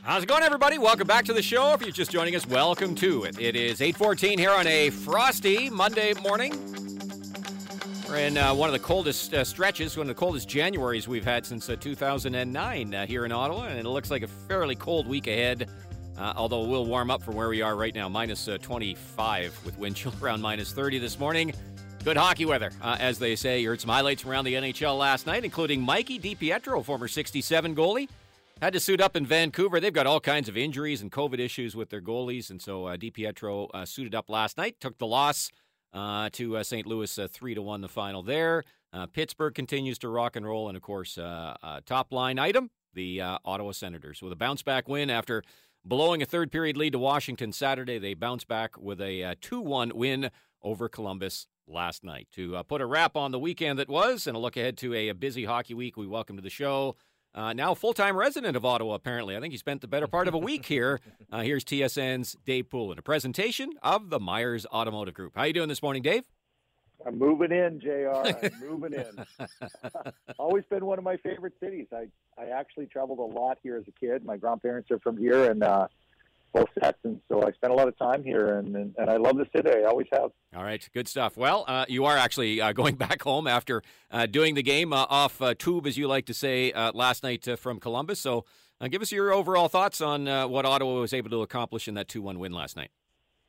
How's it going, everybody? Welcome back to the show. If you're just joining us, welcome to it. It is 8:14 here on a frosty Monday morning. We're in one of the coldest stretches, one of the coldest Januaries we've had since 2009 here in Ottawa, and it looks like a fairly cold week ahead, although we'll warm up from where we are right now, minus 25 with wind chill around minus 30 this morning. Good hockey weather, as they say. You heard some highlights from around the NHL last night, including Mikey DiPietro, former 67 goalie. Had to suit up in Vancouver. They've got all kinds of injuries and COVID issues with their goalies, and so DiPietro suited up last night, took the loss to St. Louis 3-1 the final there. Pittsburgh continues to rock and roll, and of course, top line item, the Ottawa Senators. With a bounce-back win after blowing a third-period lead to Washington Saturday, they bounce back with a 2-1 win over Columbus last night. To put a wrap on the weekend that was, and a look ahead to a busy hockey week, we welcome to the show now full-time resident of Ottawa, apparently. I think he spent the better part of a week here. Here's TSN's Dave Poulin, a presentation of the Myers Automotive Group. How you doing this morning, Dave? I'm moving in, JR. I'm moving in. Always been one of my favorite cities. I actually traveled a lot here as a kid. My grandparents are from here, and both sets, and so I spent a lot of time here, and I love the city. I always have. All right, good stuff. Well, you are actually going back home after doing the game off tube, as you like to say, last night from Columbus. So give us your overall thoughts on what Ottawa was able to accomplish in that 2-1 win last night.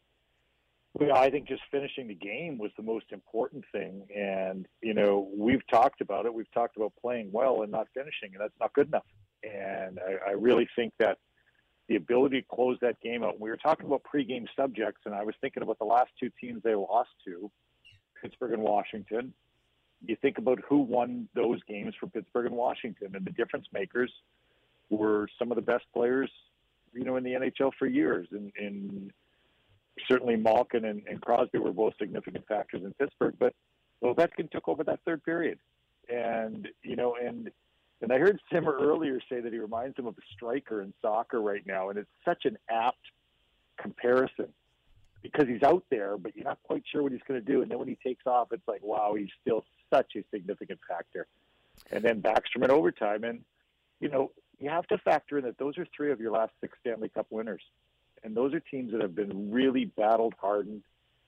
Well, I think just finishing the game was the most important thing, and, you know, we've talked about it. We've talked about playing well and not finishing, and that's not good enough. And I really think that the ability to close that game out. We were talking about pregame subjects, and I was thinking about the last two teams they lost to, Pittsburgh and Washington. You think about who won those games for Pittsburgh and Washington, and the difference makers were some of the best players, you know, in the NHL for years. And certainly Malkin and Crosby were both significant factors in Pittsburgh, but Ovechkin took over that third period. And, you know, and I heard Simmer earlier say that he reminds him of a striker in soccer right now, and it's such an apt comparison because he's out there, but you're not quite sure what he's going to do. And then when he takes off, it's like, wow, he's still such a significant factor. And then Backstrom in overtime. And, you know, you have to factor in that those are three of your last six Stanley Cup winners. And those are teams that have been really battle-hardened.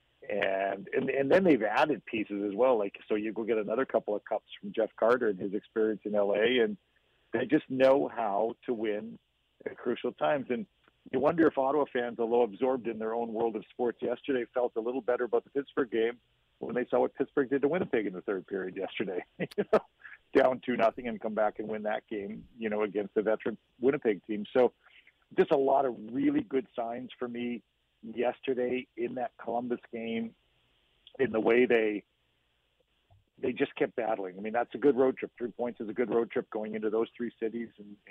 And then they've added pieces as well. Like, so you go get another couple of cups from Jeff Carter and his experience in L.A., and they just know how to win at crucial times. And you wonder if Ottawa fans, although absorbed in their own world of sports yesterday, felt a little better about the Pittsburgh game when they saw what Pittsburgh did to Winnipeg in the third period yesterday. You know, down 2-0 and come back and win that game, you know, against the veteran Winnipeg team. So just a lot of really good signs for me yesterday in that Columbus game, in the way they just kept battling. I mean, that's a good road trip. 3 points is a good road trip going into those three cities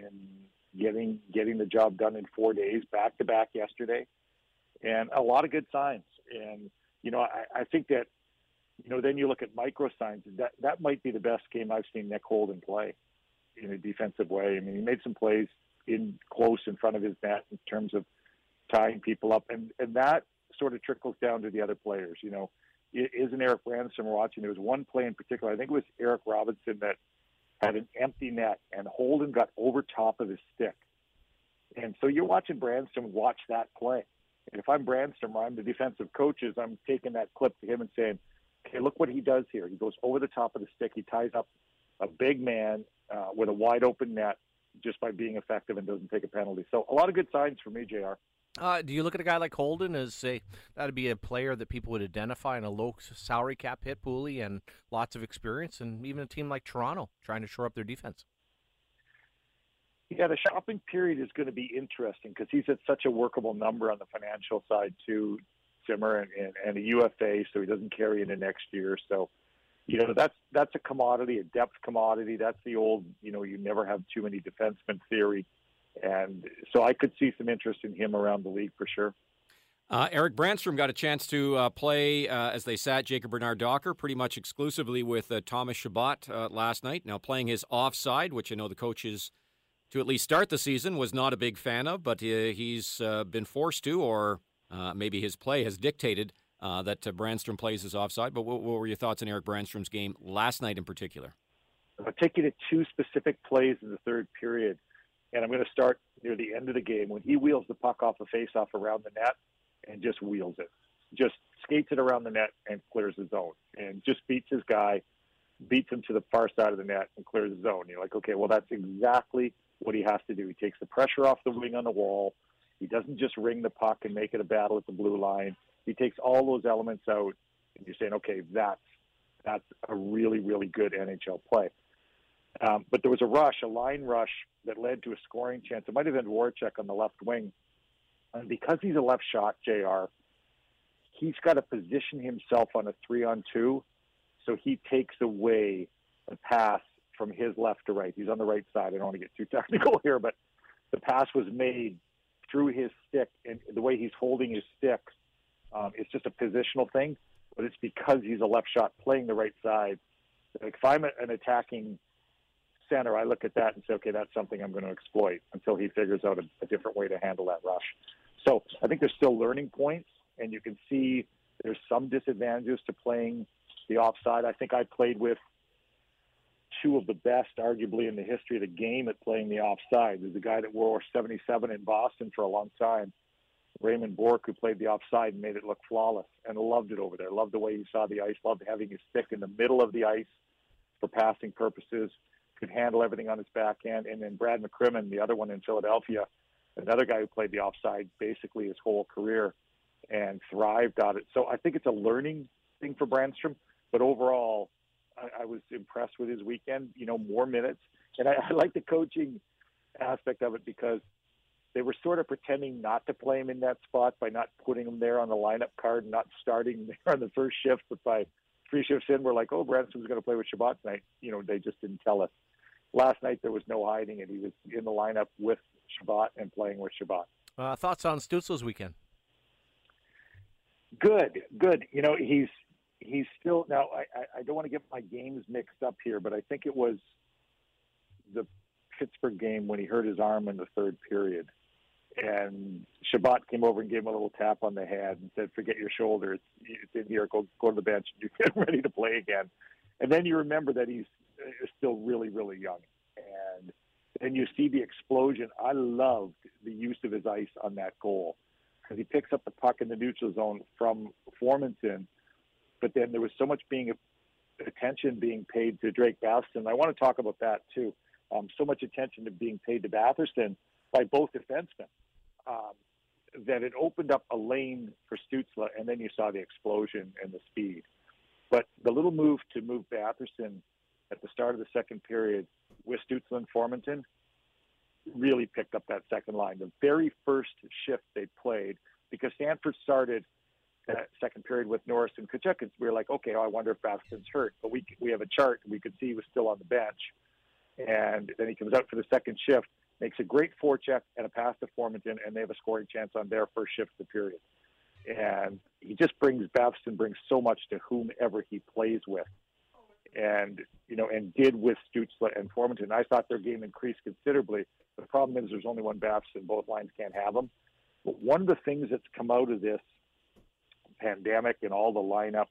and getting the job done in 4 days, back-to-back yesterday. And a lot of good signs. And, you know, I think that, you know, then you look at micro signs. That might be the best game I've seen Nick Holden play in a defensive way. I mean, he made some plays close in front of his net in terms of tying people up, and that sort of trickles down to the other players. You know, isn't Eric Branson watching? There was one play in particular, I think it was Eric Robinson, that had an empty net, and Holden got over top of his stick. And so you're watching Branson watch that play. And if I'm Branson or I'm the defensive coaches, I'm taking that clip to him and saying, okay, look what he does here. He goes over the top of the stick. He ties up a big man with a wide open net just by being effective and doesn't take a penalty. So a lot of good signs for me, JR. Do you look at a guy like Holden as that'd be a player that people would identify in a low salary cap hit, Pooley, and lots of experience, and even a team like Toronto trying to shore up their defense? Yeah, the shopping period is going to be interesting because he's at such a workable number on the financial side too, Simmer, and a UFA, so he doesn't carry into next year. So, you know, that's a commodity, a depth commodity. That's the old, you know, you never have too many defensemen theory. And so I could see some interest in him around the league for sure. Erik Brannstrom got a chance to play as they sat Jacob Bernard-Docker pretty much exclusively with Thomas Chabot last night. Now playing his offside, which I know the coaches, to at least start the season, was not a big fan of, but he's been forced to, or maybe his play has dictated that Brannstrom plays his offside. But what were your thoughts on Erik Brannstrom's game last night in particular? I'll take you to two specific plays in the third period. And I'm going to start near the end of the game when he wheels the puck off a faceoff around the net and just wheels it. Just skates it around the net and clears the zone and just beats his guy, beats him to the far side of the net and clears the zone. You're like, okay, well, that's exactly what he has to do. He takes the pressure off the wing on the wall. He doesn't just ring the puck and make it a battle at the blue line. He takes all those elements out, and you're saying, okay, that's a really, really good NHL play. But there was a line rush that led to a scoring chance. It might have been Voracek on the left wing. And because he's a left shot, JR, he's got to position himself on a 3-on-2, so he takes away the pass from his left to right. He's on the right side. I don't want to get too technical here, but the pass was made through his stick, and the way he's holding his stick, it's just a positional thing, but it's because he's a left shot playing the right side. Like if I'm an attacking center, I look at that and say, okay, that's something I'm going to exploit until he figures out a different way to handle that rush. So I think there's still learning points, and you can see there's some disadvantages to playing the offside. I think I played with two of the best, arguably, in the history of the game at playing the offside. There's a guy that wore 77 in Boston for a long time, Raymond Bourque, who played the offside and made it look flawless and loved it over there. Loved the way he saw the ice, loved having his stick in the middle of the ice for passing purposes, could handle everything on his backhand. And then Brad McCrimmon, the other one in Philadelphia, another guy who played the offside basically his whole career and thrived on it. So I think it's a learning thing for Brandstrom, but overall, I was impressed with his weekend, more minutes. And I like the coaching aspect of it because they were sort of pretending not to play him in that spot by not putting him there on the lineup card and not starting there on the first shift. But by 3 shifts in, we're like, oh, Brandstrom's going to play with Chabot tonight. They just didn't tell us. Last night, there was no hiding it. He was in the lineup with Chabot and playing with Chabot. Thoughts on Stützle's weekend? Good. He's still now. I don't want to get my games mixed up here, but I think it was the Pittsburgh game when he hurt his arm in the third period, and Chabot came over and gave him a little tap on the head and said, "Forget your shoulder. It's in here. Go to the bench. You get ready to play again." And then you remember that he's still really, really young, and then you see the explosion. I loved the use of his ice on that goal because he picks up the puck in the neutral zone from Formanton. But then there was so much attention being paid to Drake Batherson. I want to talk about that too. So much attention to being paid to Batherson by both defensemen that it opened up a lane for Stützle, and then you saw the explosion and the speed. But the little move to move Batherson at the start of the second period with Stützle and Formanton really picked up that second line. The very first shift they played, because Stanford started that second period with Norris and Tkachuk, and we were like, okay, I wonder if Batherson's hurt. But we have a chart, and we could see he was still on the bench. And then he comes out for the second shift, makes a great forecheck and a pass to Formanton, and they have a scoring chance on their first shift of the period. And he just Batherson brings so much to whomever he plays with. And, and did with Stützle and Formanton. I thought their game increased considerably. The problem is there's only one Batherson. Both lines can't have him. But one of the things that's come out of this pandemic and all the lineup,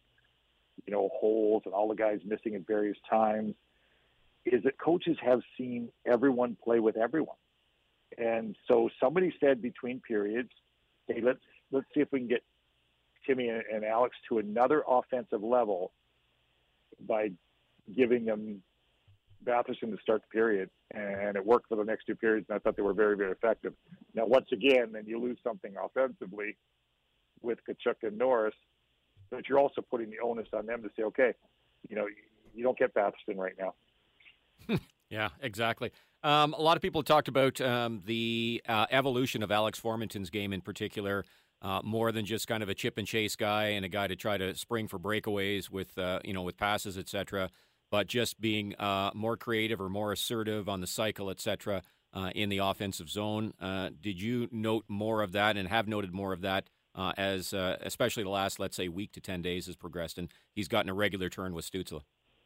holes and all the guys missing at various times is that coaches have seen everyone play with everyone. And so somebody said between periods, hey, let's see if we can get Timmy and Alex to another offensive level by giving them Batherson to start the period. And it worked for the next 2 periods, and I thought they were very, very effective. Now, once again, then you lose something offensively with Tkachuk and Norris, but you're also putting the onus on them to say, okay, you don't get Batherson right now. Yeah, exactly. A lot of people talked about the evolution of Alex Formanton's game in particular, more than just kind of a chip and chase guy and a guy to try to spring for breakaways with passes, etc., but just being more creative or more assertive on the cycle, etc., in the offensive zone. Did you note more of that and have noted more of that as especially the last, let's say, week to 10 days has progressed and he's gotten a regular turn with Stützle?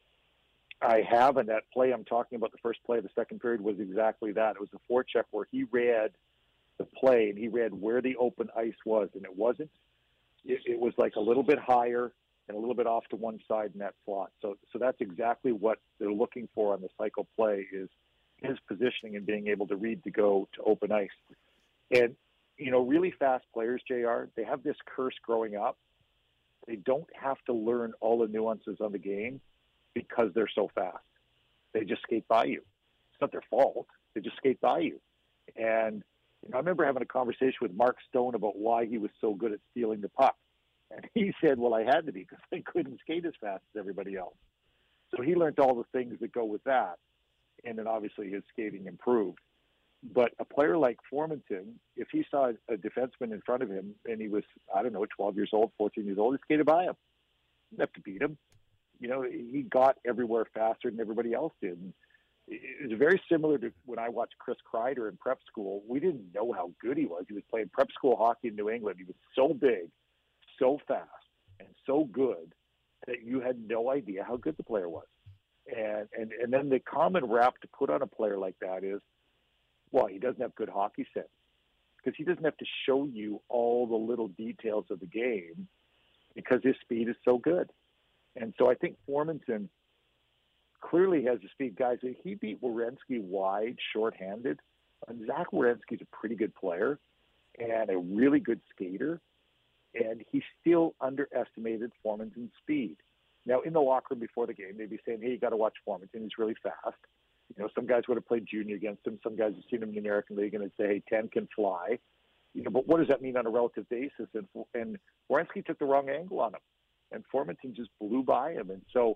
I have, and that play I'm talking about, the first play of the second period, was exactly that. It was a forecheck where he read the play and he read where the open ice was, and it wasn't. It was like a little bit higher and a little bit off to one side in that slot. So that's exactly what they're looking for on the cycle play is his positioning and being able to read to go to open ice. And, really fast players, JR, they have this curse growing up. They don't have to learn all the nuances of the game because they're so fast. They just skate by you. It's not their fault. They just skate by you. And I remember having a conversation with Mark Stone about why he was so good at stealing the puck. And he said, well, I had to be because I couldn't skate as fast as everybody else. So he learned all the things that go with that. And then obviously his skating improved. But a player like Formenton, if he saw a defenseman in front of him and he was, 12 years old, 14 years old, he skated by him. He didn't have to beat him. He got everywhere faster than everybody else did. And it's very similar to when I watched Chris Kreider in prep school. We didn't know how good he was. He was playing prep school hockey in New England. He was so big, so fast, and so good that you had no idea how good the player was. And then the common rap to put on a player like that is, well, he doesn't have good hockey sense because he doesn't have to show you all the little details of the game because his speed is so good. And so I think Formenton clearly has the speed. Guys, he beat Werenski wide, shorthanded. And Zach Werenski's a pretty good player and a really good skater, and he still underestimated Formenton's speed. Now, in the locker room before the game, they'd be saying, hey, you got to watch Formenton. He's really fast. Some guys would have played junior against him. Some guys have seen him in the American League and they'd say, hey, 10 can fly. But what does that mean on a relative basis? And Werenski took the wrong angle on him, and Formenton just blew by him. And so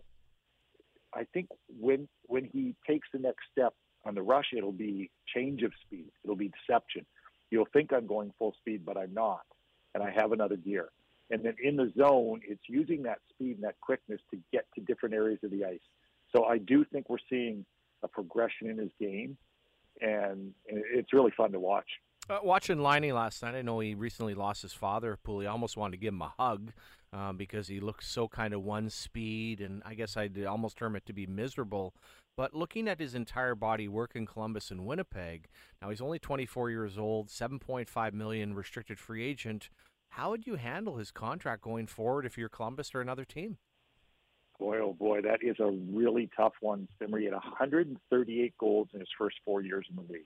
I think when he takes the next step on the rush, it'll be change of speed. It'll be deception. You'll think I'm going full speed, but I'm not, and I have another gear. And then in the zone, it's using that speed and that quickness to get to different areas of the ice. So I do think we're seeing a progression in his game, and it's really fun to watch. Watching Laine last night, I know he recently lost his father, Pooley. I almost wanted to give him a hug because he looked so kind of one speed, and I guess I'd almost term it to be miserable. But looking at his entire body work in Columbus and Winnipeg, now he's only 24 years old, $7.5 million restricted free agent. How would you handle his contract going forward if you're Columbus or another team? Boy, oh boy, that is a really tough one. Simmer, he had 138 goals in his first 4 years in the league.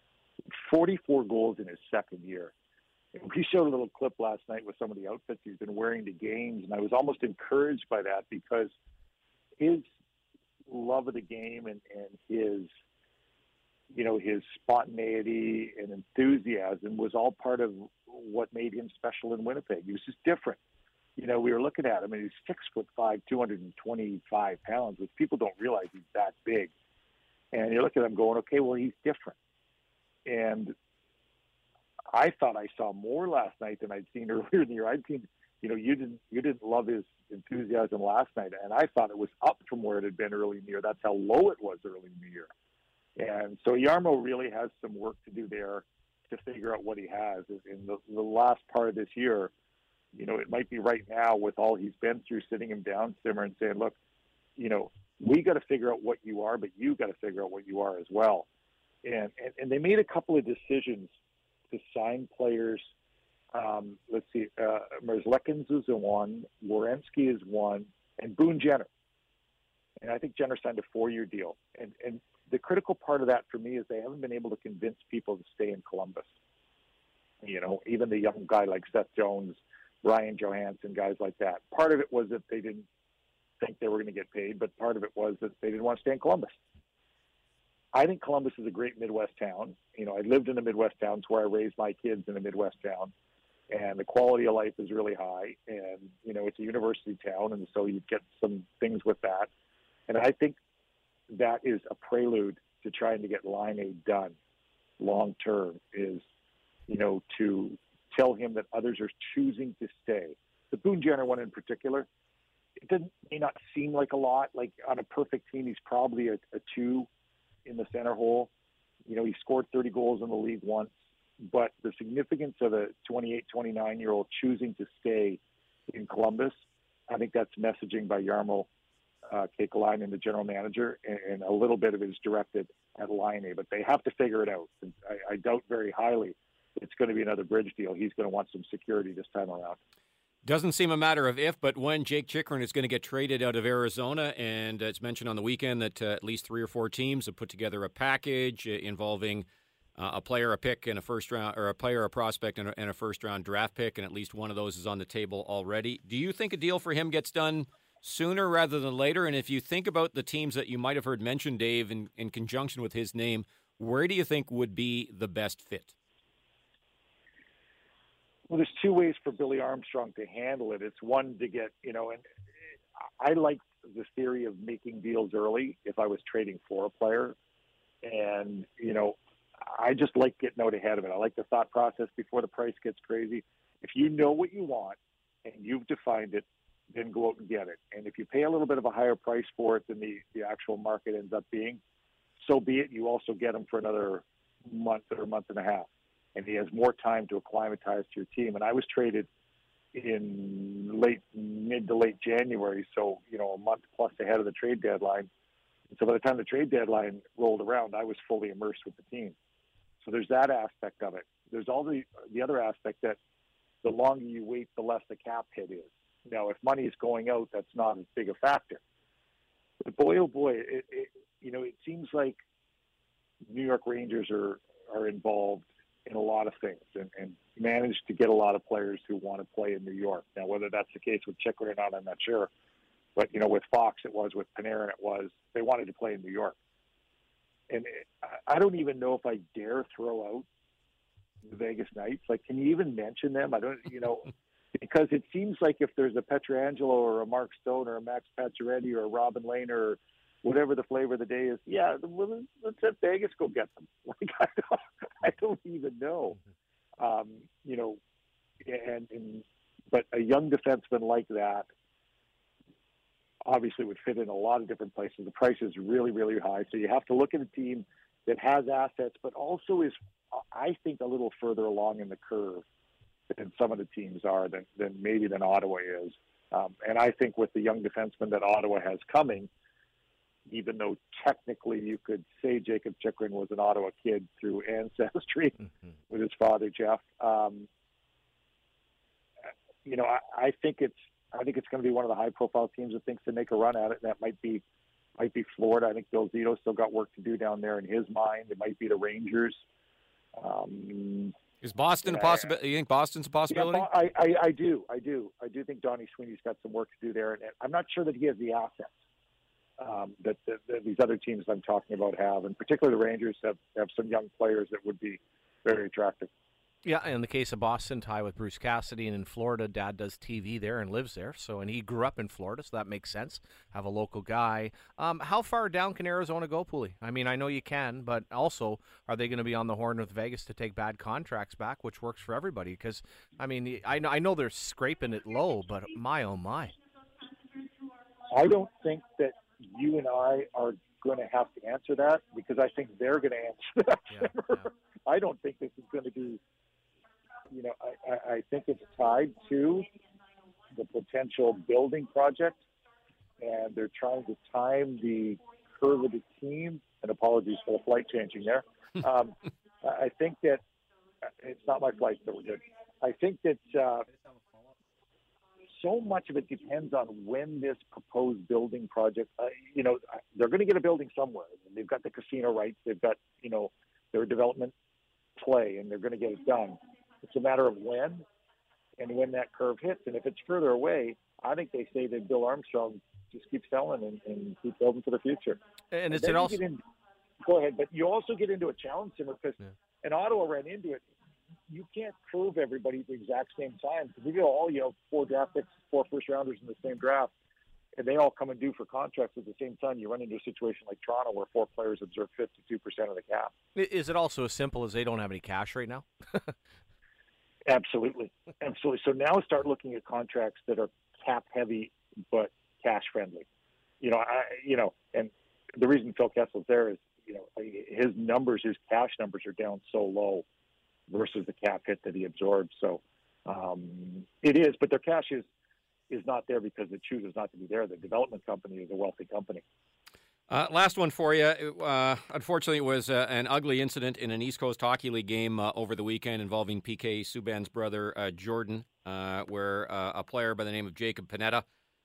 44 goals in his second year. And we showed a little clip last night with some of the outfits he's been wearing to games, and I was almost encouraged by that because his love of the game and his, his spontaneity and enthusiasm was all part of what made him special in Winnipeg. He was just different. We were looking at him, and he's 6'5", 225 pounds, which people don't realize he's that big. And you look at him going, okay, well, he's different. And I thought I saw more last night than I'd seen earlier in the year. I'd seen, you didn't love his enthusiasm last night, and I thought it was up from where it had been early in the year. That's how low it was early in the year. And so Jarmo really has some work to do there to figure out what he has. In the last part of this year, it might be right now with all he's been through, sitting him down, Simmer, and saying, look, we got to figure out what you are, but you got to figure out what you are as well. And they made a couple of decisions to sign players. Let's see, Merzlikins is one, Werenski is one, and Boone Jenner. And I think Jenner signed a 4-year deal. And the critical part of that for me is they haven't been able to convince people to stay in Columbus. Even the young guy like Seth Jones, Ryan Johansson, guys like that. Part of it was that they didn't think they were going to get paid, but part of it was that they didn't want to stay in Columbus. I think Columbus is a great Midwest town. I lived in a Midwest town. It's where I raised my kids, in a Midwest town. And the quality of life is really high. And, it's a university town, and so you get some things with that. And I think that is a prelude to trying to get Laine done long term is, to tell him that others are choosing to stay. The Boone Jenner one in particular, it may not seem like a lot. Like on a perfect team, he's probably a 2 in the center hole. He scored 30 goals in the league once. But the significance of a 28, 29-year-old choosing to stay in Columbus, I think that's messaging by Jarmo Kekalainen, the general manager, and a little bit of it is directed at Laine. But they have to figure it out. And I doubt very highly it's going to be another bridge deal. He's going to want some security this time around. Doesn't seem a matter of if, but when Jake Chychrun is going to get traded out of Arizona, and it's mentioned on the weekend that at least 3 or 4 teams have put together a package involving a player, a pick, and a first round, or a player, a prospect, and a first round draft pick, and at least one of those is on the table already. Do you think a deal for him gets done sooner rather than later? And if you think about the teams that you might have heard mentioned, Dave, in conjunction with his name, where do you think would be the best fit? Well, there's 2 ways for Billy Armstrong to handle it. It's one to get, and I like the theory of making deals early if I was trading for a player. And, I just like getting out ahead of it. I like the thought process before the price gets crazy. If you know what you want and you've defined it, then go out and get it. And if you pay a little bit of a higher price for it than the actual market ends up being, so be it. You also get him for another month or month and a half. And he has more time to acclimatize to your team. And I was traded in mid to late January, so, a month plus ahead of the trade deadline. And so by the time the trade deadline rolled around, I was fully immersed with the team. So there's that aspect of it. There's all the other aspect that the longer you wait, the less the cap hit is. Now, if money is going out, that's not as big a factor. But boy, oh boy, it seems like New York Rangers are involved in a lot of things and managed to get a lot of players who want to play in New York. Now, whether that's the case with Chychrun or not, I'm not sure. But, with Fox it was, with Panarin it was, they wanted to play in New York. And I don't even know if I dare throw out the Vegas Knights. Like, can you even mention them? I don't, because it seems like if there's a Pietrangelo or a Mark Stone or a Max Pacioretty or a Robin Lehner or whatever the flavor of the day is, let's let Vegas go get them. Like, I don't even know. But a young defenseman like that obviously would fit in a lot of different places. The price is really, really high. So you have to look at a team that has assets, but also is, I think, a little further along in the curve than some of the teams are, than Ottawa is. And I think with the young defenseman that Ottawa has coming, even though technically you could say Jacob Chychrun was an Ottawa kid through ancestry with his father, Jeff, I think it's going to be one of the high-profile teams that thinks to make a run at it, and that might be Florida. I think Bill Zito still got work to do down there in his mind. It might be the Rangers. Is Boston a possibility? You think Boston's a possibility? Yeah, I do. I do think Donnie Sweeney's got some work to do there, and I'm not sure that he has the assets that these other teams I'm talking about have, and particularly the Rangers have some young players that would be very attractive. Yeah, in the case of Boston, tie with Bruce Cassidy, and in Florida, Dad does TV there and lives there. And he grew up in Florida, so that makes sense. Have a local guy. How far down can Arizona go, Pooley? I mean, I know you can, but also, are they going to be on the horn with Vegas to take bad contracts back, which works for everybody? Because, I mean, I know they're scraping it low, but my, oh my. I don't think that you and I are going to have to answer that, because I think they're going to answer that. Yeah. I don't think this is going to be, I think it's tied to the potential building project, and they're trying to time the curve of the team, and apologies for the flight changing there. I think that it's not my flight, so we're good. I think that so much of it depends on when this proposed building project, they're going to get a building somewhere. They've got the casino rights. They've got, their development play, and they're going to get it done. It's a matter of when and when that curve hits. And if it's further away, I think they say that Bill Armstrong just keep selling and keep building for the future. And is it also... Go ahead. But you also get into a challenge, Simmer, because and Ottawa ran into it. You can't curve everybody at the exact same time. Because if you all, 4 draft picks, 4 first-rounders in the same draft, and they all come and due for contracts at the same time, you run into a situation like Toronto where 4 players absorb 52% of the cap. Is it also as simple as they don't have any cash right now? Absolutely. So now start looking at contracts that are cap heavy but cash friendly. And the reason Phil Kessel's there is, his cash numbers are down so low versus the cap hit that he absorbed. So it is, but their cash is not there because it chooses not to be there. The development company is a wealthy company. Last one for you. Unfortunately, it was an ugly incident in an East Coast Hockey League game over the weekend involving PK Subban's brother, Jordan, where a player by the name of Jacob Panetta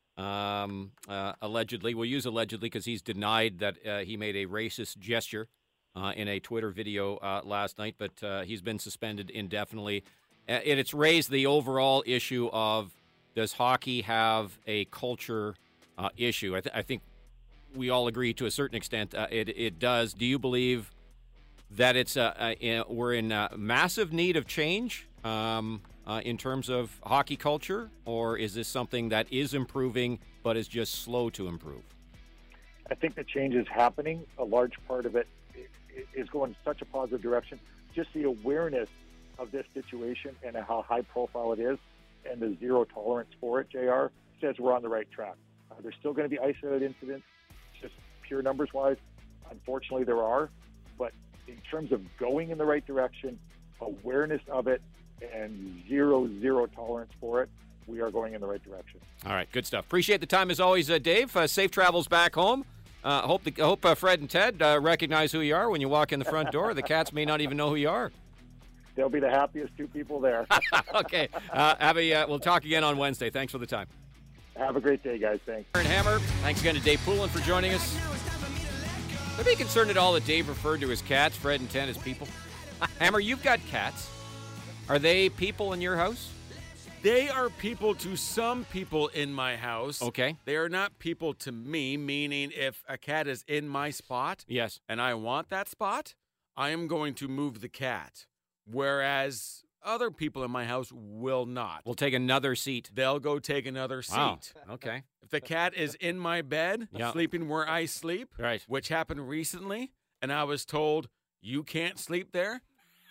allegedly, we'll use allegedly because he's denied that he made a racist gesture in a Twitter video last night, but he's been suspended indefinitely. It's raised the overall issue of, does hockey have a culture issue? I think we all agree to a certain extent it does. Do you believe that we're in massive need of change in terms of hockey culture, or is this something that is improving but is just slow to improve? I think the change is happening. A large part of it is going in such a positive direction. Just the awareness of this situation and how high profile it is and the zero tolerance for it, JR, says we're on the right track. There's still going to be isolated incidents, just pure numbers-wise. Unfortunately, there are. But in terms of going in the right direction, awareness of it, and zero tolerance for it, we are going in the right direction. All right, good stuff. Appreciate the time as always, Dave. Safe travels back home. Hope Fred and Ted recognize who you are when you walk in the front door. The Cats may not even know who you are. They'll be the happiest two people there. Okay. We'll talk again on Wednesday. Thanks for the time. Have a great day, guys. Thanks. Aaron Hammer, thanks again to Dave Poulin for joining us. I'd be concerned at all that Dave referred to his cats, Fred and Ted, as people. Hammer, you've got cats. Are they people in your house? They are people to some people in my house. Okay. They are not people to me, meaning if a cat is in my spot Yes. and I want that spot, I am going to move the cat. Whereas other people in my house will not. We'll take another seat. They'll go take another seat. Wow. Okay. If the cat is in my bed, Yeah. sleeping where I sleep, Right. which happened recently, and I was told, you can't sleep there,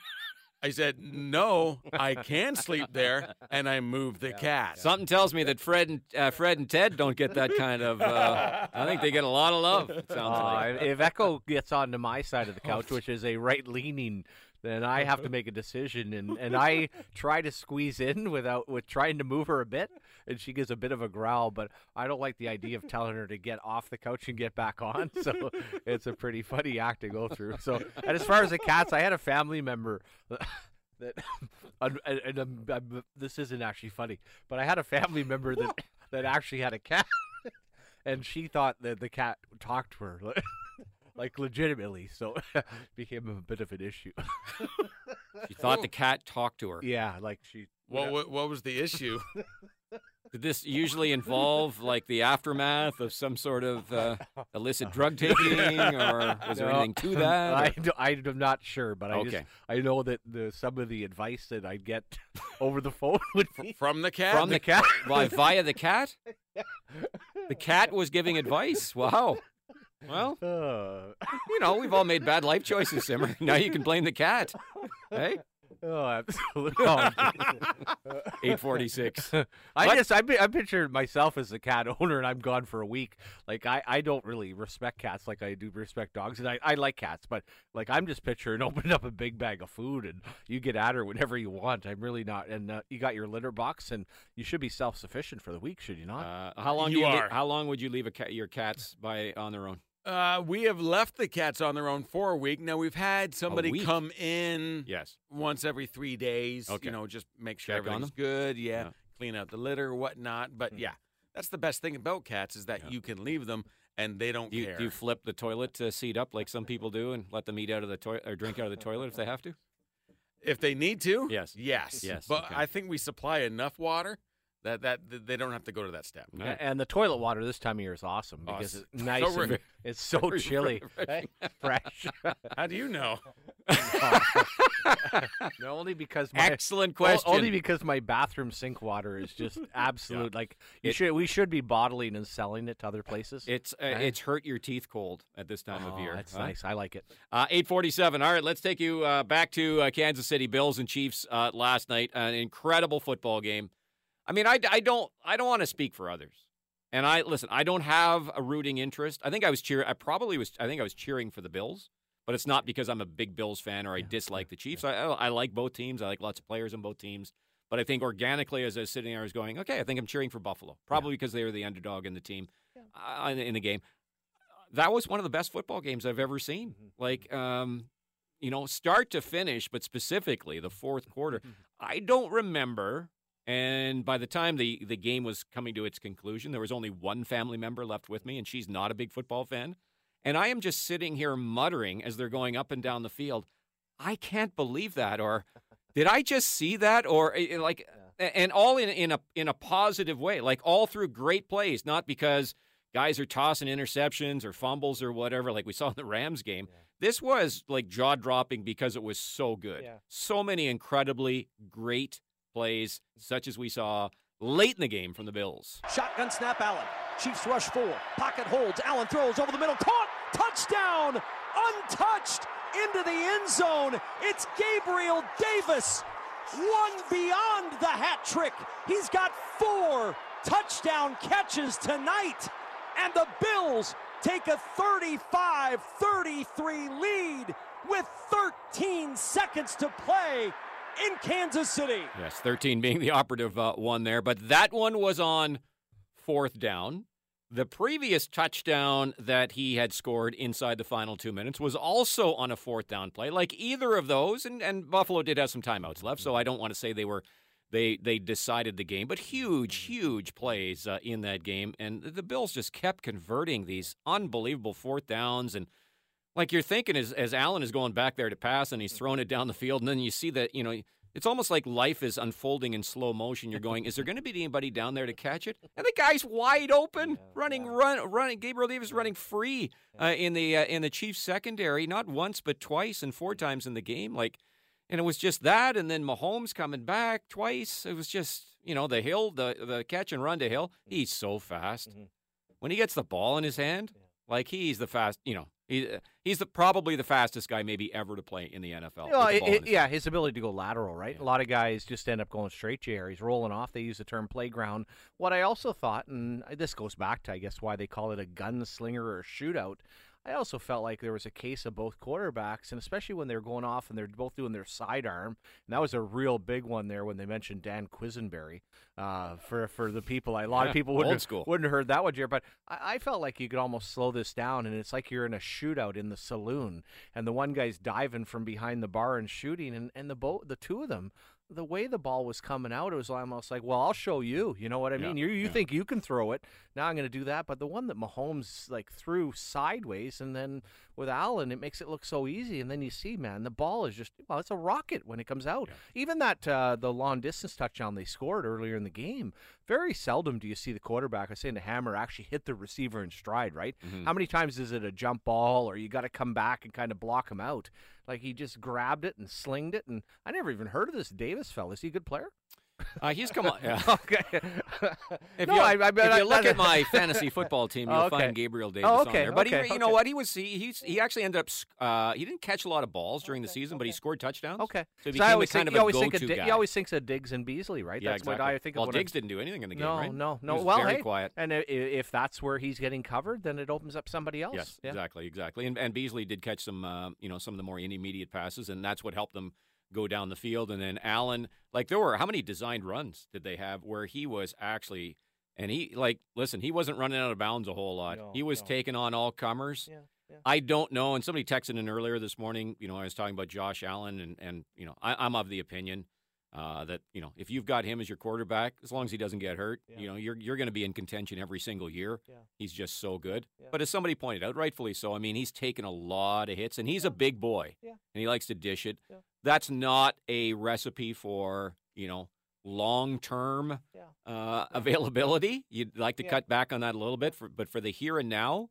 I said, no, I can sleep there, and I moved the cat. Something tells me that Fred and Ted don't get that kind of. I think they get a lot of love. It sounds like. If Echo gets onto my side of the couch, which is a right-leaning, then I have to make a decision, and I try to squeeze in with trying to move her a bit, and she gives a bit of a growl, but I don't like the idea of telling her to get off the couch and get back on, so it's a pretty funny act to go through. So, and as far as the cats, I had a family member that this isn't actually funny, but I had a family member that actually had a cat, and she thought that the cat talked to her. Like legitimately, so it became a bit of an issue. She thought the cat talked to her. Yeah, like she. What was the issue? Did this usually involve like the aftermath of some sort of illicit drug taking, or was there anything to that? I'm not sure, but Okay. I know that some of the advice that I'd get over the phone would be From the cat? From the cat? Via the cat? The cat was giving advice. Wow. Well, we've all made bad life choices, Simmer. Now you can blame the cat. Hey? Oh, absolutely. 8:46. I pictured myself as a cat owner, and I'm gone for a week. Like I don't really respect cats like I do respect dogs, and I like cats, but like I'm just picturing opening up a big bag of food and you get at her whenever you want. I'm really not. And you got your litter box, and you should be self-sufficient for the week, should you not? How long You are. How long would you leave your cats on their own? We have left the cats on their own for a week. Now, we've had somebody week? come in Yes. once every 3 days, Okay. Just make sure Check on everything's them? good. Yeah. Yeah. Clean out the litter, whatnot. But yeah, that's the best thing about cats is that you can leave them and they don't care. Do you flip the toilet seat up like some people do and let them eat out of the toilet or drink out of the toilet if they have to? If they need to, Yes. Yes. Yes, But okay. I think we supply enough water that they don't have to go to that step. Right. And the toilet water this time of year is awesome because Awesome. it's nice. So and it's so very chilly, refreshing. fresh. How do you know? No, only because Excellent question. Only because my bathroom sink water is just absolute. Like we should be bottling and selling it to other places. It's hurt your teeth cold at this time of year. That's nice. I like it. 8:47. All right, let's take you back to Kansas City. Bills and Chiefs last night. An incredible football game. I mean, I don't want to speak for others. And I don't have a rooting interest. I think I was cheering. I think I was cheering for the Bills, but it's not because I'm a big Bills fan or I dislike the Chiefs. I like both teams. I like lots of players on both teams. But I think organically, as I was sitting there, I was going, okay, I think I'm cheering for Buffalo, probably because they were the underdog in the team in the game. that was one of the best football games I've ever seen. Like, start to finish, but specifically the fourth quarter. I don't remember, and by the time the game was coming to its conclusion, there was only one family member left with me, and she's not a big football fan. And I am just sitting here muttering as they're going up and down the field, I can't believe that, or did I just see that, or and all in a positive way, like all through great plays, not because guys are tossing interceptions or fumbles or whatever, like we saw in the Rams game. Yeah. This was like jaw-dropping because it was so good. Yeah. So many incredibly great plays, such as we saw late in the game from the Bills. Shotgun snap, Allen. Chiefs rush 4. Pocket holds. Allen throws over the middle. Caught. Touchdown. Untouched. Into the end zone. It's Gabriel Davis. One beyond the hat trick. He's got 4 touchdown catches tonight. And the Bills take a 35-33 lead with 13 seconds to play in Kansas City. Yes, 13 being the operative one there. But that one was on 4th down. The previous touchdown that he had scored inside the final 2 minutes was also on a 4th down play. Like either of those, and Buffalo did have some timeouts left, so I don't want to say they decided the game, but huge plays in that game. And the Bills just kept converting these unbelievable 4th downs. And like you're thinking as Allen is going back there to pass and he's throwing it down the field, and then you see that, it's almost like life is unfolding in slow motion. You're going, is there going to be anybody down there to catch it? And the guy's wide open, running. Gabriel Davis running free in the Chiefs secondary, not once but twice and 4 times in the game. And it was just that, and then Mahomes coming back twice. It was just, the Hill, the catch and run to Hill. He's so fast. When he gets the ball in his hand, he's the fast, he's probably the fastest guy maybe ever to play in the NFL. His ability to go lateral, right? Yeah. A lot of guys just end up going straight to air. He's rolling off. They use the term playground. What I also thought, and this goes back to, I guess, why they call it a gunslinger or a shootout, I also felt like there was a case of both quarterbacks, and especially when they were going off and they're both doing their sidearm. And that was a real big one there when they mentioned Dan Quisenberry. For the people, a lot of people wouldn't have heard that one, Jared. But I felt like you could almost slow this down, and it's like you're in a shootout in the saloon, and the one guy's diving from behind the bar and shooting, and the two of them, the way the ball was coming out, it was almost like, well, I'll show you. You know what I mean? You think you can throw it. Now I'm going to do that. But the one that Mahomes threw sideways, and then with Allen, it makes it look so easy. And then you see, man, the ball is just, it's a rocket when it comes out. Yeah. Even that the long distance touchdown they scored earlier in the game, very seldom do you see the quarterback, I was saying the hammer, actually hit the receiver in stride, right? Mm-hmm. How many times is it a jump ball, or you got to come back and kind of block him out? Like he just grabbed it and slinged it, and I never even heard of this Davis fella. Is he a good player? He's come on. Yeah. Okay. If you look at my fantasy football team, you'll find Gabriel Davis on there. But you know what? He actually ended up. He didn't catch a lot of balls during the season, but he scored touchdowns. Okay. So he became kind of a go-to guy. He always thinks of Diggs and Beasley, right? Yeah, that's exactly. what I think. Well, Diggs didn't do anything in the game, right? No. He was very quiet. And if that's where he's getting covered, then it opens up somebody else. Yes, exactly. And Beasley did catch some, some of the more intermediate passes, and that's what helped them go down the field. And then Allen, how many designed runs did they have where he was actually, and he he wasn't running out of bounds a whole lot. He was taking on all comers. Yeah. I don't know. And somebody texted in earlier this morning, I was talking about Josh Allen, and I'm of the opinion that, if you've got him as your quarterback, as long as he doesn't get hurt, you're going to be in contention every single year. Yeah. He's just so good. Yeah. But as somebody pointed out, rightfully so, he's taken a lot of hits, and he's a big boy, and he likes to dish it. Yeah. That's not a recipe for, long-term availability. You'd like to cut back on that a little bit, but for the here and now,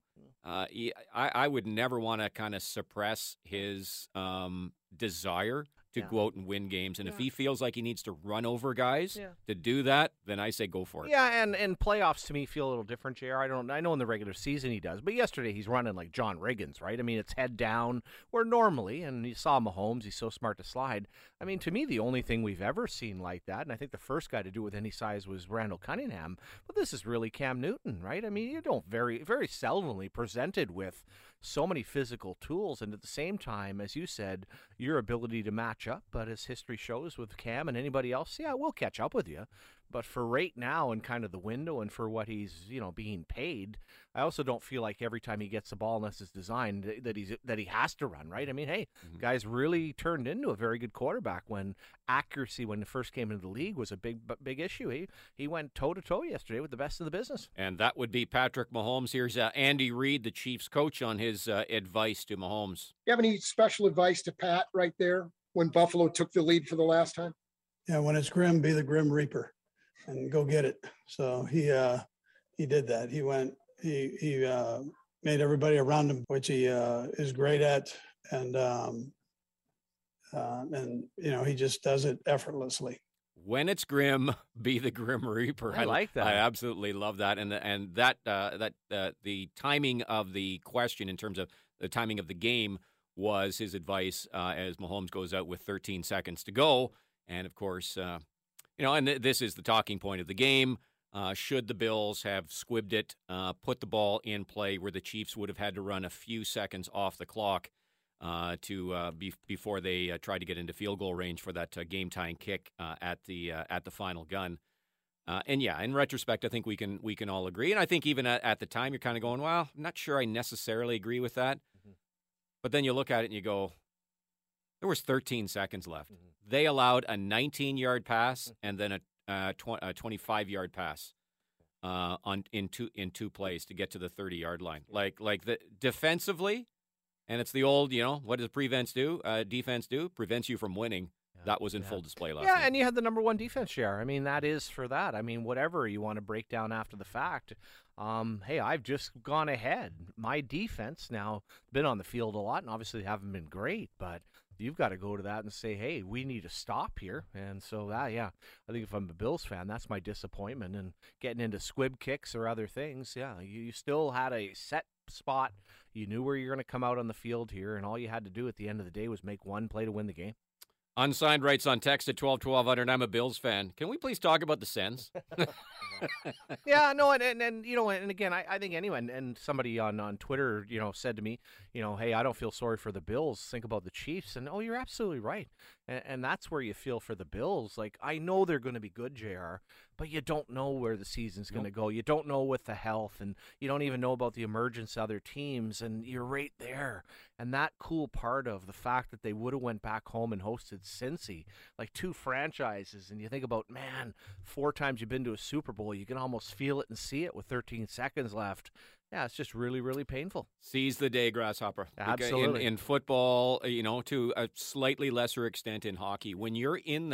I would never want to kind of suppress his desire to go out and win games. And if he feels like he needs to run over guys to do that, then I say go for it. Yeah, and playoffs to me feel a little different, JR. I know in the regular season he does, but yesterday he's running like John Riggins, right? It's head down, where normally, and you saw Mahomes, he's so smart to slide. To me, the only thing we've ever seen like that, and I think the first guy to do it with any size was Randall Cunningham, but this is really Cam Newton, right? You don't very, very seldomly presented with so many physical tools, and at the same time, as you said, your ability to match up. But as history shows with Cam and anybody else, we'll catch up with you. But for right now and kind of the window and for what he's, being paid, I also don't feel like every time he gets the ball, unless it's designed, that he has to run, right? I mean, hey, guy's really turned into a very good quarterback when accuracy, when he first came into the league, was a big issue. He went toe-to-toe yesterday with the best in the business. And that would be Patrick Mahomes. Here's Andy Reid, the Chiefs coach, on his advice to Mahomes. You have any special advice to Pat right there when Buffalo took the lead for the last time? Yeah, when it's grim, be the Grim Reaper and go get it. So he did that. He went, he made everybody around him, which he is great at. And he just does it effortlessly. When it's grim, be the Grim Reaper. I like that. I absolutely love that. And that the timing of the question in terms of the timing of the game was his advice as Mahomes goes out with 13 seconds to go. And of course, and this is the talking point of the game. Should the Bills have squibbed it, put the ball in play where the Chiefs would have had to run a few seconds off the clock before they tried to get into field goal range for that game-tying kick at the final gun. In retrospect, I think we can all agree. And I think even at the time, you're kind of going, well, I'm not sure I necessarily agree with that. Mm-hmm. But then you look at it and you go, there was 13 seconds left. Mm-hmm. They allowed a 19-yard pass and then a 25-yard pass in two plays to get to the 30-yard line. Like the defensively, and it's the old, what does defense do? Prevents you from winning. That was in full display last night. Yeah, and you had the number one defense share. I mean, that is for that. I mean, whatever you want to break down after the fact. Hey, I've just gone ahead. My defense now been on the field a lot, and obviously haven't been great, but you've got to go to that and say, hey, we need to stop here. And so, I think if I'm a Bills fan, that's my disappointment. And getting into squib kicks or other things, you still had a set spot. You knew where you're going to come out on the field here, and all you had to do at the end of the day was make one play to win the game. Unsigned writes on text at 12-1200, I'm a Bills fan. Can we please talk about the Sens? Yeah, no, and again, I think anyone, and somebody on Twitter, said to me, hey, I don't feel sorry for the Bills. Think about the Chiefs. And, you're absolutely right. And that's where you feel for the Bills. Like, I know they're going to be good, JR, but you don't know where the season's going to go. You don't know with the health, and you don't even know about the emergence of other teams, and you're right there. And that cool part of the fact that they would have went back home and hosted Cincy, like two franchises, and you think about, man, 4 times you've been to a Super Bowl, you can almost feel it and see it with 13 seconds left. Yeah, it's just really, really painful. Seize the day, Grasshopper. Absolutely. In football, to a slightly lesser extent in hockey, when you're in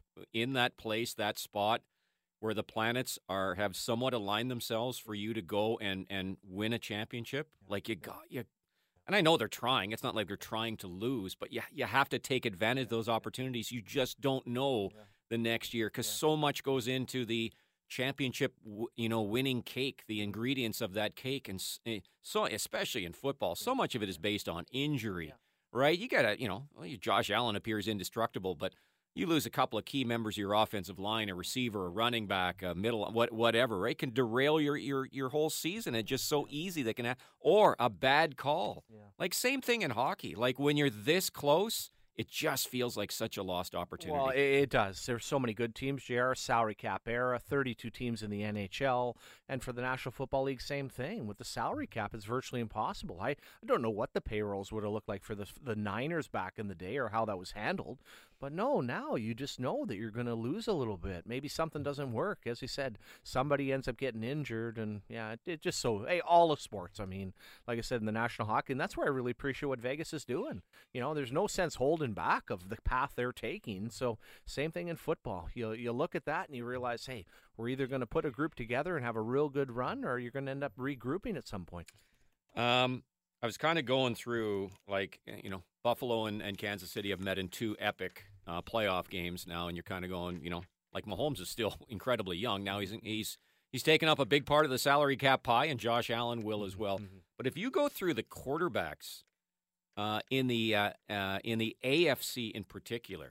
that place, that spot where the planets have somewhat aligned themselves for you to go and win a championship, like you. And I know they're trying. It's not like they're trying to lose, but you have to take advantage of those opportunities. You just don't know the next year because so much goes into the championship, winning cake, the ingredients of that cake. And so, especially in football, so much of it is based on injury, right? You got to, Josh Allen appears indestructible, but you lose a couple of key members of your offensive line, a receiver, a running back, a middle, whatever, right? Can derail your whole season. It's just so easy that can or a bad call. Yeah. Like same thing in hockey. Like when you're this close, it just feels like such a lost opportunity. Well, it does. There's so many good teams, JR, salary cap era, 32 teams in the NHL. And for the National Football League, same thing. With the salary cap, it's virtually impossible. I don't know what the payrolls would have looked like for the Niners back in the day or how that was handled. But no, now you just know that you're going to lose a little bit. Maybe something doesn't work. As you said, somebody ends up getting injured. And, it just all of sports. I mean, like I said, in the National Hockey, and that's where I really appreciate what Vegas is doing. There's no sense holding back of the path they're taking. So same thing in football. You look at that and you realize, hey, we're either going to put a group together and have a real good run, or you're going to end up regrouping at some point. I was kind of going through, Buffalo and Kansas City have met in 2 epic playoff games now, and you're kind of going, like Mahomes is still incredibly young. Now he's taken up a big part of the salary cap pie, and Josh Allen will as well. Mm-hmm. But if you go through the quarterbacks in the AFC in particular,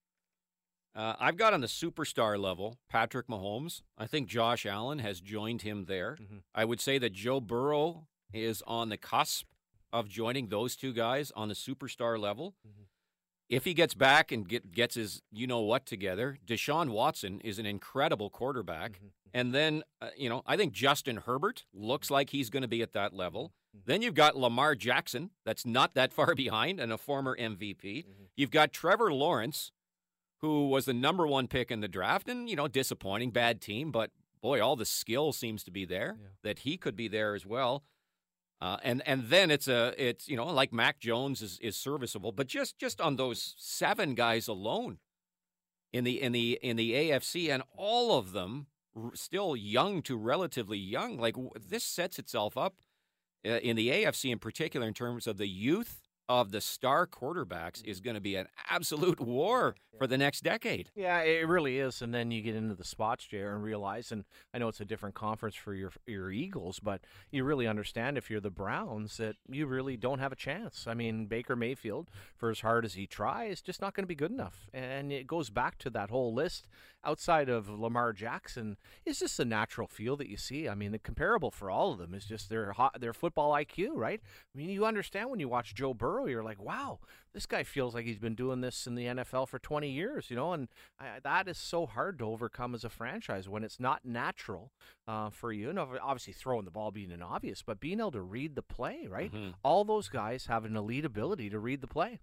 I've got on the superstar level Patrick Mahomes. I think Josh Allen has joined him there. Mm-hmm. I would say that Joe Burrow is on the cusp of joining those 2 guys on the superstar level. Mm-hmm. if he gets back and gets his you-know-what together, Deshaun Watson is an incredible quarterback. Mm-hmm. And then, I think Justin Herbert looks like he's going to be at that level. Then you've got Lamar Jackson, that's not that far behind, and a former MVP. You've got Trevor Lawrence, who was the number 1 pick in the draft, and, disappointing, bad team, but, boy, all the skill seems to be there, that he could be there as well. And then it's like Mac Jones is serviceable, but just on those 7 guys alone in the AFC, and all of them still young to relatively young, like this sets itself up in the AFC in particular in terms of the youth of the star quarterbacks is going to be an absolute war for the next decade. Yeah, it really is. And then you get into the spots, JR, and realize, and I know it's a different conference for your Eagles, but you really understand if you're the Browns that you really don't have a chance. I mean, Baker Mayfield, for as hard as he tries, just not going to be good enough. And it goes back to that whole list outside of Lamar Jackson. It's just a natural feel that you see. I mean, the comparable for all of them is just their football IQ, right? I mean, you understand when you watch Joe Burrow, you're like, wow, this guy feels like he's been doing this in the NFL for 20 years, and that is so hard to overcome as a franchise when it's not natural for you. And obviously throwing the ball being an obvious, but being able to read the play, right? Mm-hmm. All those guys have an elite ability to read the play.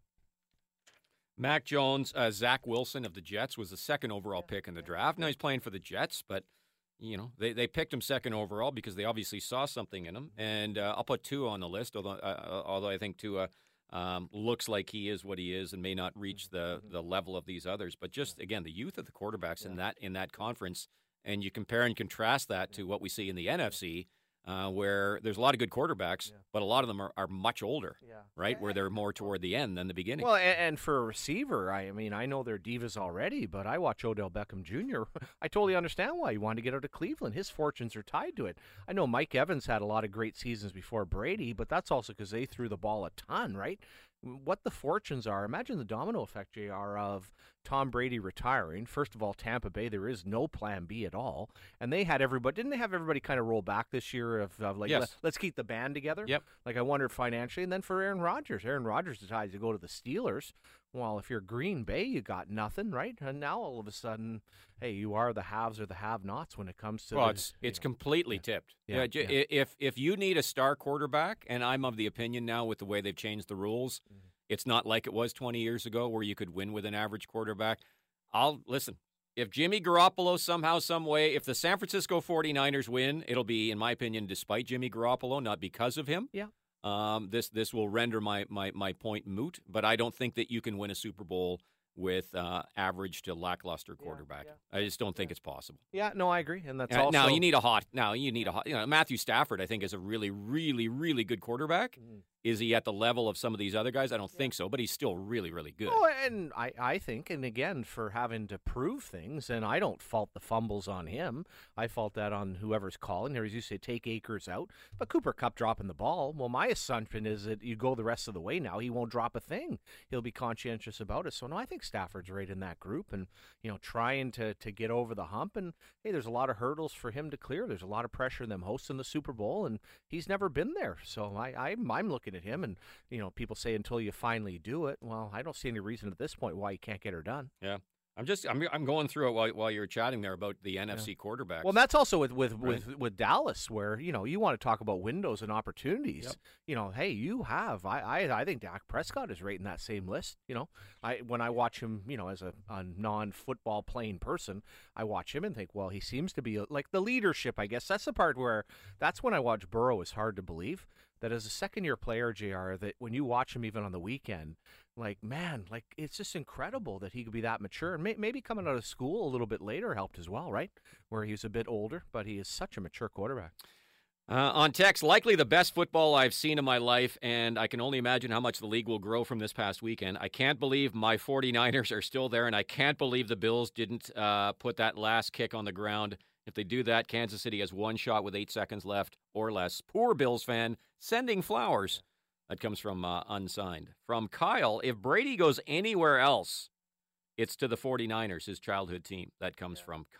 Mac Jones, Zach Wilson of the Jets was the 2nd overall pick in the draft. Now he's playing for the Jets, but they picked him 2nd overall because they obviously saw something in him. And I'll put Tua on the list, although I think Tua looks like he is what he is and may not reach the level of these others. But just, again, the youth of the quarterbacks in that conference, and you compare and contrast that to what we see in the NFC, where there's a lot of good quarterbacks, but a lot of them are much older, right, where they're more toward the end than the beginning. Well, and for a receiver, I mean, I know they're divas already, but I watch Odell Beckham Jr. I totally understand why he wanted to get out of Cleveland. His fortunes are tied to it. I know Mike Evans had a lot of great seasons before Brady, but that's also because they threw the ball a ton, right? What the fortunes are, imagine the domino effect, JR, of Tom Brady retiring. First of all, Tampa Bay, there is no plan B at all. And they had everybody, didn't they have everybody kind of roll back this year of like, yes. let's keep the band together? Yep. Like, I wondered financially. And then for Aaron Rodgers decides to go to the Steelers. Well, if you're Green Bay, you got nothing, right? And now all of a sudden, hey, you are the haves or the have-nots when it comes to. Well, it's completely tipped. Yeah. If you need a star quarterback, and I'm of the opinion now with the way they've changed the rules, it's not like it was 20 years ago where you could win with an average quarterback. Listen. If Jimmy Garoppolo somehow, some way, if the San Francisco 49ers win, it'll be, in my opinion, despite Jimmy Garoppolo, not because of him. Yeah. This will render my point moot, but I don't think that you can win a Super Bowl with average to lackluster quarterback. Yeah. I just don't think it's possible. Yeah, no, I agree, and that's also now you need a hot. Matthew Stafford, I think, is a really, really, really good quarterback. Is he at the level of some of these other guys? I don't think so, but he's still really, really good. Oh, and I think, and again, for having to prove things, and I don't fault the fumbles on him. I fault that on whoever's calling. There, as you say, take Akers out, but Cooper Kupp dropping the ball. Well, my assumption is that you go the rest of the way now, he won't drop a thing. He'll be conscientious about it. So, no, I think Stafford's right in that group and, trying to get over the hump. And, hey, there's a lot of hurdles for him to clear. There's a lot of pressure in them hosting the Super Bowl, and he's never been there. So I'm looking at him, and people say until you finally do it. Well, I don't see any reason at this point why you can't get her done. Yeah, I'm going through it while you're chatting there about the NFC quarterbacks. Well, that's also with Dallas, where you want to talk about windows and opportunities. Yep. Hey, you have I think Dak Prescott is right in that same list. When I watch him, as a non-football playing person, I watch him and think, well, he seems to be like the leadership. I guess that's the part where that's when I watch Burrow is hard to believe. That as a second-year player, JR, that when you watch him even on the weekend, it's just incredible that he could be that mature. And maybe coming out of school a little bit later helped as well, right? Where he was a bit older, but he is such a mature quarterback. On text, likely the best football I've seen in my life, and I can only imagine how much the league will grow from this past weekend. I can't believe my 49ers are still there, and I can't believe the Bills didn't put that last kick on the ground. If they do that, Kansas City has one shot with 8 seconds left or less. Poor Bills fan sending flowers. That comes from Unsigned. From Kyle, if Brady goes anywhere else, it's to the 49ers, his childhood team. That comes from Kyle.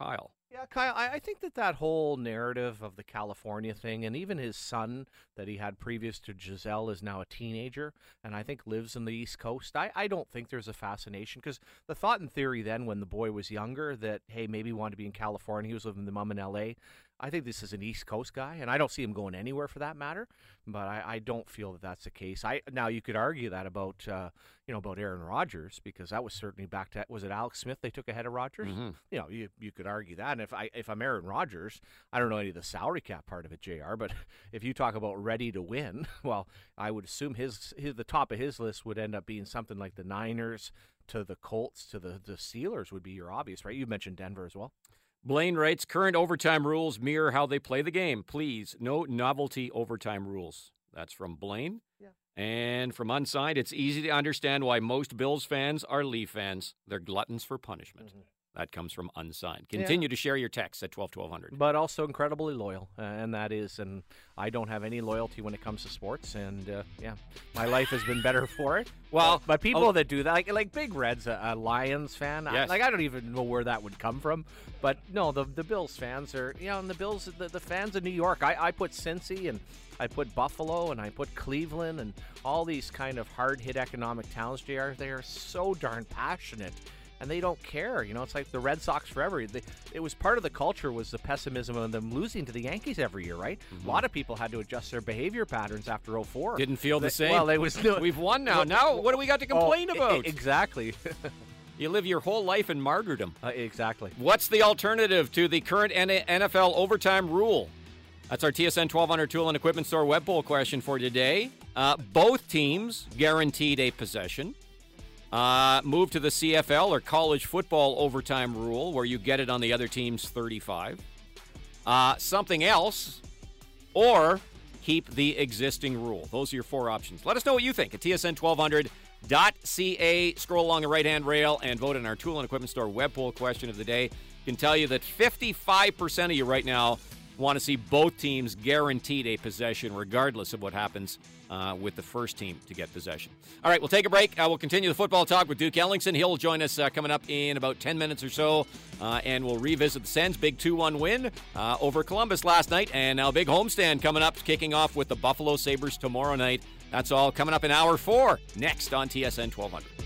Yeah, Kyle, I think that whole narrative of the California thing, and even his son that he had previous to Giselle is now a teenager, and I think lives in the East Coast. I don't think there's a fascination, because the thought in theory then when the boy was younger that, hey, maybe he wanted to be in California, he was living with the mom in L.A., I think this is an East Coast guy, and I don't see him going anywhere for that matter. But I don't feel that that's the case. Now you could argue that about about Aaron Rodgers, because that was certainly back to, was it Alex Smith they took ahead of Rodgers? Mm-hmm. You could argue that. And if I'm Aaron Rodgers, I don't know any of the salary cap part of it, JR. But if you talk about ready to win, well, I would assume the top of his list would end up being something like the Niners to the Colts to the Steelers would be your obvious, right? You mentioned Denver as well. Blaine writes, current overtime rules mirror how they play the game. Please, no novelty overtime rules. That's from Blaine. Yeah. And from Unsigned, it's easy to understand why most Bills fans are Leaf fans. They're gluttons for punishment. Mm-hmm. That comes from Unsigned. Continue to share your texts at 1200. But also incredibly loyal, and that is, and I don't have any loyalty when it comes to sports, and my life has been better for it. Well, but people that do that, like Big Red's a Lions fan. Yes. I don't even know where that would come from. But no, the Bills fans are, and the Bills, the fans of New York. I put Cincy, and I put Buffalo, and I put Cleveland, and all these kind of hard-hit economic towns, JR. They are so darn passionate. And they don't care. It's like the Red Sox forever. It was part of the culture was the pessimism of them losing to the Yankees every year, right? Mm-hmm. A lot of people had to adjust their behavior patterns after 2004. Didn't feel the same. Well, we've won now. Now, what do we got to complain about? Exactly. You live your whole life in martyrdom. Exactly. What's the alternative to the current NFL overtime rule? That's our TSN 1200 Tool and Equipment Store web poll question for today. Both teams guaranteed a possession. Move to the CFL or college football overtime rule where you get it on the other team's 35. Something else, or keep the existing rule. Those are your four options. Let us know what you think at tsn1200.ca. Scroll along the right-hand rail and vote in our Tool and Equipment Store web poll question of the day. I can tell you that 55% of you right now want to see both teams guaranteed a possession regardless of what happens with the first team to get possession. All right, we'll take a break. We'll continue the football talk with Duke Ellingson. He'll join us coming up in about 10 minutes or so, and we'll revisit the Sens' big 2-1 win over Columbus last night, and now a big homestand coming up, kicking off with the Buffalo Sabres tomorrow night. That's all coming up in Hour 4, next on TSN 1200.